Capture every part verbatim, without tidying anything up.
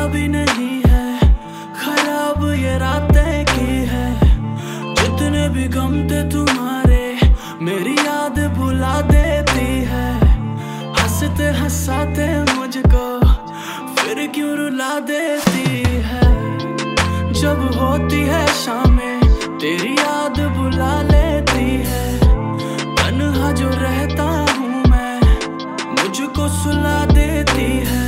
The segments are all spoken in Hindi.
भी नहीं है, खराब ये रातें की है। जितने भी गम थे तुम्हारे मेरी याद भुला देती है। हंसते हंसाते मुझको फिर क्यों रुला देती है। जब होती है शामें तेरी याद बुला लेती है। तन्हा जो रहता हूँ मैं मुझको सुला देती है।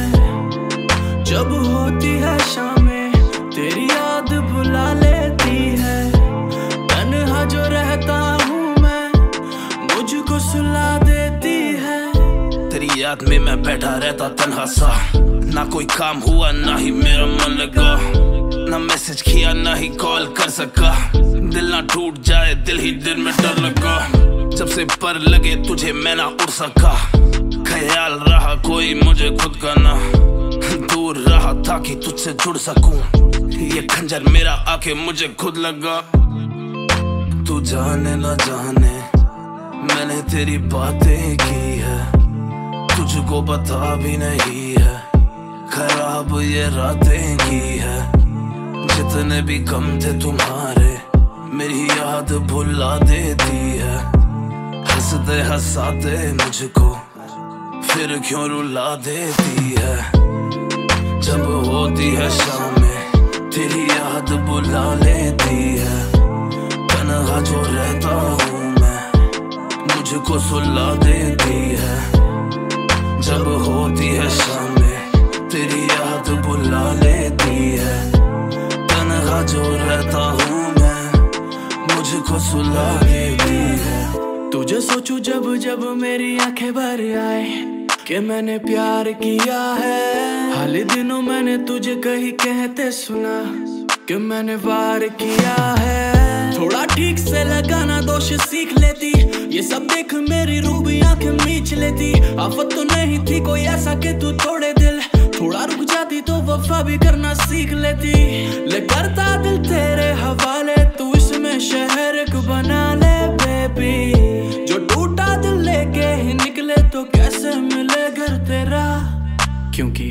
जब होती है शामें तेरी याद बुला लेती है। तन्हा जो रहता हूँ मैं मुझको सुला देती है। तेरी याद में मैं बैठा रहता तन्हा सा, ना कोई काम हुआ ना ही मेरा मन लगा। ना मैसेज किया ना ही कॉल कर सका। दिल ना टूट जाए दिल ही दिल में डर लगा। जब से पर लगे तुझे मैं ना उड़ सका। ख्याल रहा कोई मुझे खुद का ना, दूर रहा ताकि तुझसे जुड़ सकूं। ये खंजर मेरा आके मुझे खुद लगा। तू जाने ना जाने मैंने तेरी बातें की है। तुझको पता भी नहीं है खराब ये रातें की है। जितने भी गम थे तुम्हारे मेरी याद भुला देती है। हंसते हंसाते मुझको फिर क्यों रुला देती है। जब होती है शामें तेरी याद बुला लेती है। तन्हा जो रहता हूँ मैं मुझको सुला देती है। जब होती है शामें तेरी याद बुला लेती है। तन्हा जो रहता हूँ मैं मुझको सुला देती है। तुझे सोचूं जब जब मेरी आंखें भर आए कि मैंने प्यार किया है। हाल दिनों मैंने तुझे कहीं कहते सुना कि मैंने वार किया है। थोड़ा ठीक से लगाना दोष सीख लेती। ये सब देख मेरी रूह भी आंखें मीच लेती। आफत तो नहीं थी कोई ऐसा कि तू तोड़े दिल। थोड़ा रुक जाती तो वफा भी करना सीख लेती। ले करता दिल तेरे हवाले तू इसमें शहर एक बना ले बेबी। जो टूटा दिल लेके ही निकले तो कैसे मिले घर तेरा। क्योंकि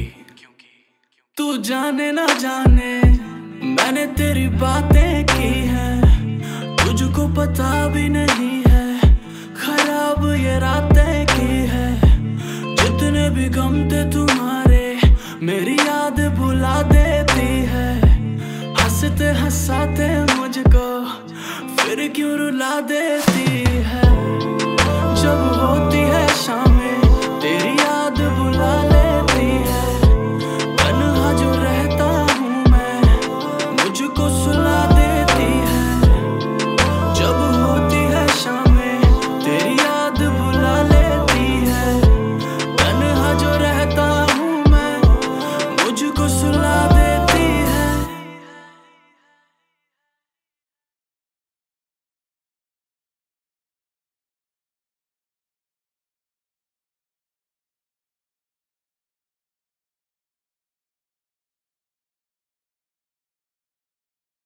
तू जाने ना जाने मैंने तेरी बातें की है। तुझको पता भी नहीं है खराब ये रातें की है। जितने भी गम थे तुम्हारे मेरी याद भुला देती है। हंसते हंसाते मुझको फिर क्यों रुला देती है। जब होती